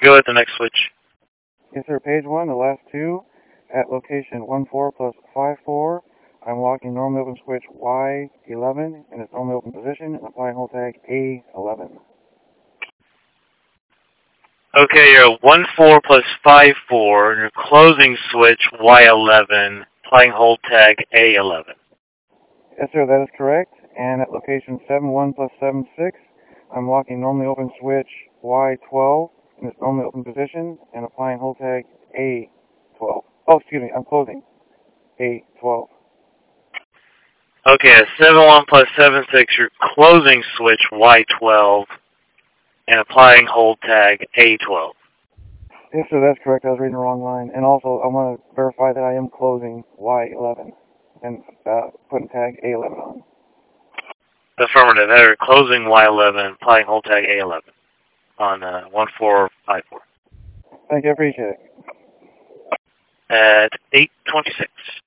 go with the next switch. Yes, sir. Page 1, the last two, at location 14 plus 54. I'm locking normally open switch Y11 in its normally open position and applying hold tag A11. Okay, you're 14 plus 54, and you're closing switch Y11, applying hold tag A11. Yes, sir, that is correct. And at location 71 plus 76, I'm locking normally open switch Y12 in its normally open position and applying hold tag A12. Oh, excuse me, I'm closing A12. Okay, at 71 plus 76, you're closing switch Y12 and applying hold tag A12. Yes, sir, that's correct. I was reading the wrong line. And also, I want to verify that I am closing Y11 and putting tag A11 on. Affirmative. You're closing Y11, applying hold tag A11 on 1454. Thank you, I appreciate it. At 8:26.